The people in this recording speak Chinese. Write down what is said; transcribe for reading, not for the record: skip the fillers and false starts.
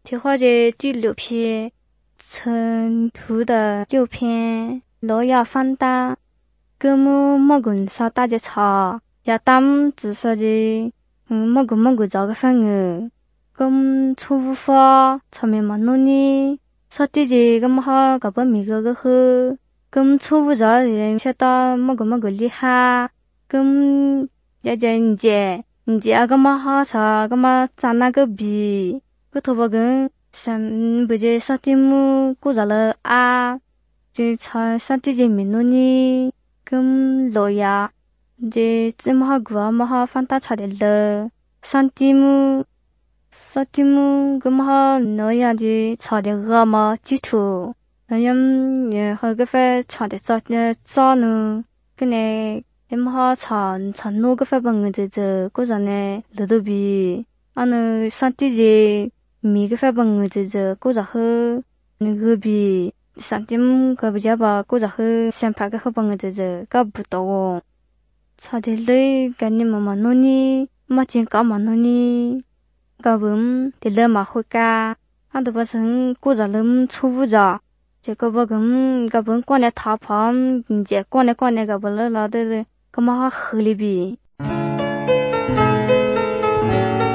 thì hoa chế đi lưu phía成图的六篇罗亚翻大，格木莫滚啥大只草，呀当只说的莫滚找个饭儿，咁初步法上面嘛弄呢，啥地只咁好搞不米个喝，咁初步找人晓得莫滚厉害，咁呀人家啊咁么好啥咁么咋那个比，个头发跟。像不是上节目过着了啊，就唱上这些民农呢，跟老呀，这么好过么好放大出来了，上节目咁么好老呀就唱的歌嘛基础，那样也好个份唱的早呢，跟呢也么好唱那个份本这过着呢，乐都比，啊呢上这些。米个发本这过着好，那个比上天个比较吧，过着好，想拍个好本这搞不到哦。差的累，跟你妈弄呢，妈见搞嘛弄呢，搞不的累嘛会干，俺都不成过着累出不着，这个不跟搞不光来逃跑，这光来搞不了老的了，干嘛好合理比？